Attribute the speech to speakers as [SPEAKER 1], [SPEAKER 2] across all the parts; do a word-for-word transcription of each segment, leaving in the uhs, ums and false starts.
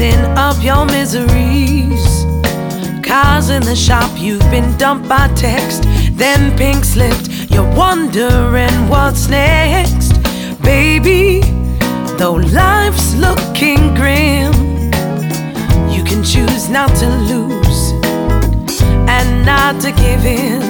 [SPEAKER 1] adding up your miseries. Cars in the shop, you've been dumped by text, then pink slipped. You're wondering what's next, baby. Though life's looking grim, you can choose not to lose and not to give in.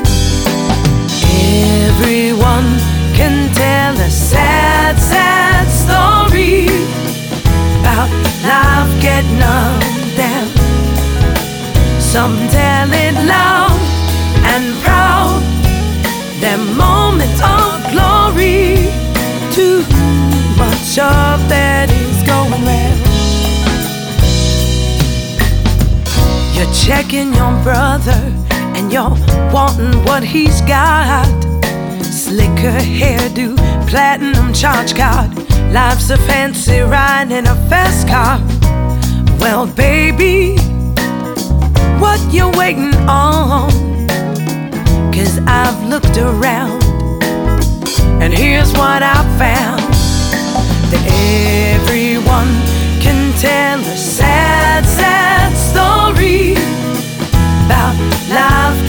[SPEAKER 1] Everyone can tell a sad, sad story about life getting up down. Some tell it loud and proud, their moment of glory. Too much of that is going round. You're checking your brother and you're wanting what he's got. Slicker hairdo, platinum charge card, life's a fancy ride in a fast car. Well, baby, what you waiting on? 'Cause I've looked around and here's what I found, that everyone can tell a sad, sad story about life